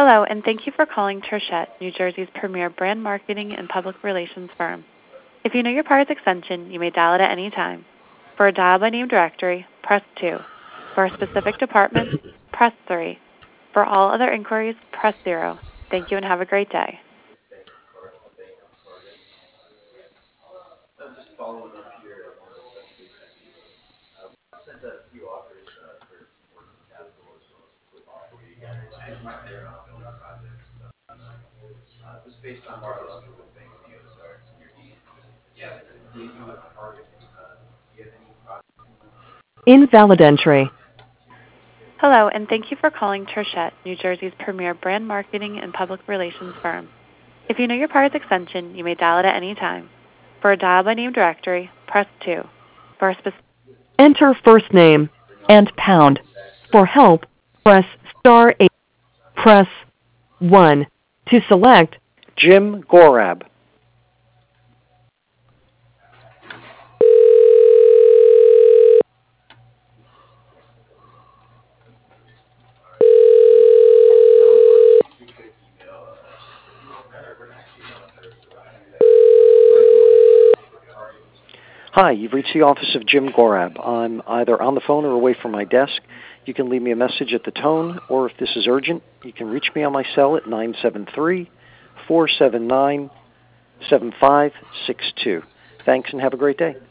Hello, and thank you for calling Tershett, New Jersey's premier brand marketing and public relations firm. If you know your party's extension, you may dial it at any time. For a dial by name directory, press 2. For a specific department, press 3. For all other inquiries, press 0. Thank you and have a great day. Invalid entry. Hello, and thank you for calling Tershett, New Jersey's premier brand marketing and public relations firm. If you know your party's extension, you may dial it at any time. For a dial by name directory, press 2. For a specific Enter first name and pound. For help, press star 8. Press 1 to select. Jim Gorab. Hi, you've reached the office of Jim Gorab. I'm either on the phone or away from my desk. You can leave me a message at the tone, or if this is urgent, you can reach me on my cell at 973-479-7562. Thanks and have a great day.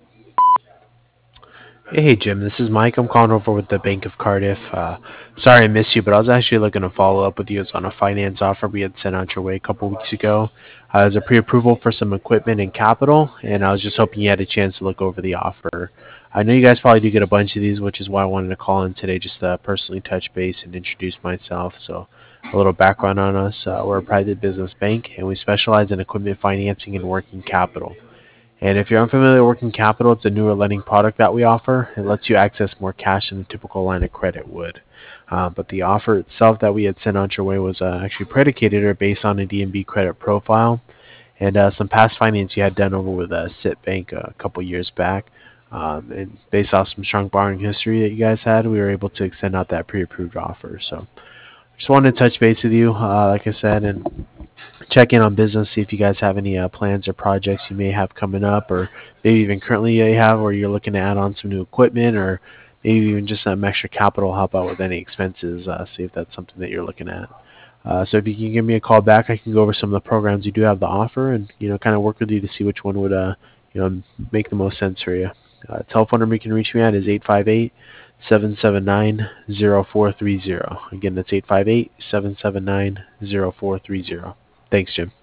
Hey Jim, this is Mike. I'm calling over with the Bank of Cardiff. Sorry I missed you, but I was actually looking to follow up with you. It's on a finance offer we had sent out your way a couple weeks ago. As a pre-approval for some equipment and capital, and I was just hoping you had a chance to look over the offer. I know you guys probably do get a bunch of these, which is why I wanted to call in today just to personally touch base and introduce myself. So a little background on us. We're a private business bank, and we specialize in equipment financing and working capital. And if you're unfamiliar with working capital, it's a newer lending product that we offer. It lets you access more cash than a typical line of credit would. But the offer itself that we had sent out your way was actually predicated or based on a DNB credit profile and some past finance you had done over with Citibank a couple years back. And based off some strong borrowing history that you guys had, we were able to extend out that pre-approved offer. So just wanted to touch base with you, like I said, and check in on business, see if you guys have any plans or projects you may have coming up, or maybe even currently you have, or you're looking to add on some new equipment, or maybe even just some extra capital help out with any expenses, see if that's something that you're looking at. So if you can give me a call back, I can go over some of the programs you do have to offer and, kind of work with you to see which one would, make the most sense for you. Telephone number you can reach me at is 858-779-0430. Again, that's 858-779-0430. Thanks, Jim.